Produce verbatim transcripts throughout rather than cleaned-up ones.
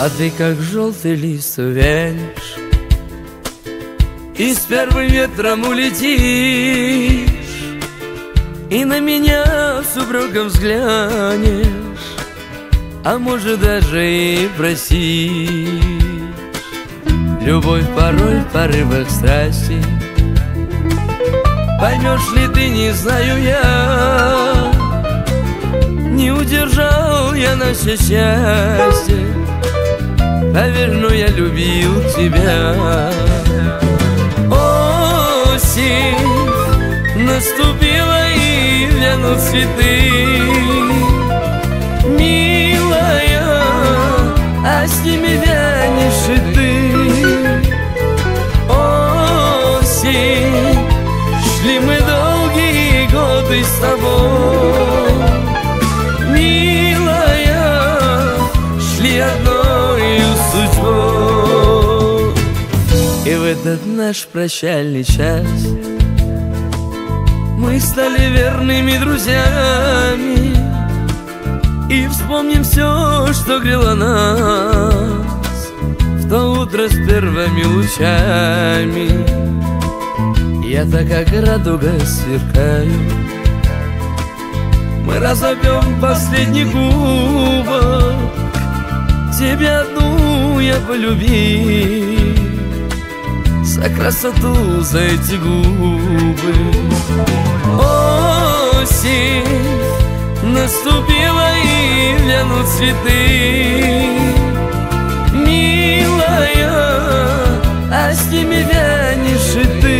А ты как желтый лист увянешь и с первым ветром улетишь, и на меня с упреком взглянешь, а может даже и просишь. Любовь порой в порывах страсти, поймешь ли ты, не знаю я. Не удержал я наше счастье, поверь, но я любил тебя. Осень наступила и вянут цветы, милая, а с ними вянешь и ты. Осень, шли мы долгие годы с тобой, милая, шли одною судьбой. И в этот наш прощальный час мы стали верными друзьями и вспомним все, что грело нас в то утро с первыми лучами. Я так как радуга сверкаю, мы разобьем последний кубок, тебя одну я полюбил за красоту, за эти губы. Осень наступила и вянут цветы, милая, а с ними вянешь и ты.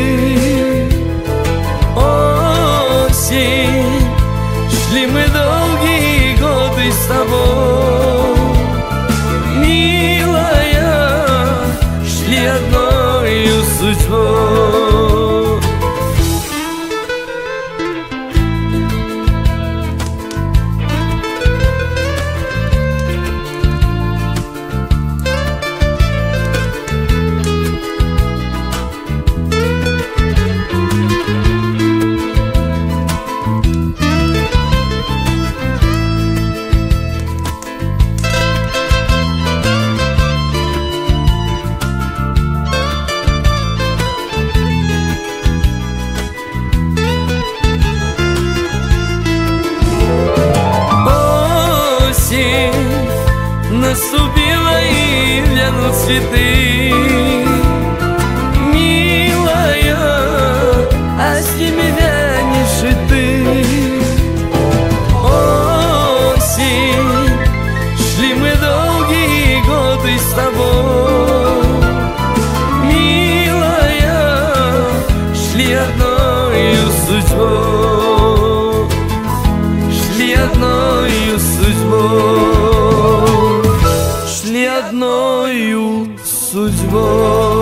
Осень, шли мы долгие годы с тобой, милая, шли одною судьбой. Наступила и вянут цветы, милая, а с ними вянешь и ты. Осень, шли мы долгие годы с тобой, милая, шли одною судьбой, шли одною судьбой, одною судьбой.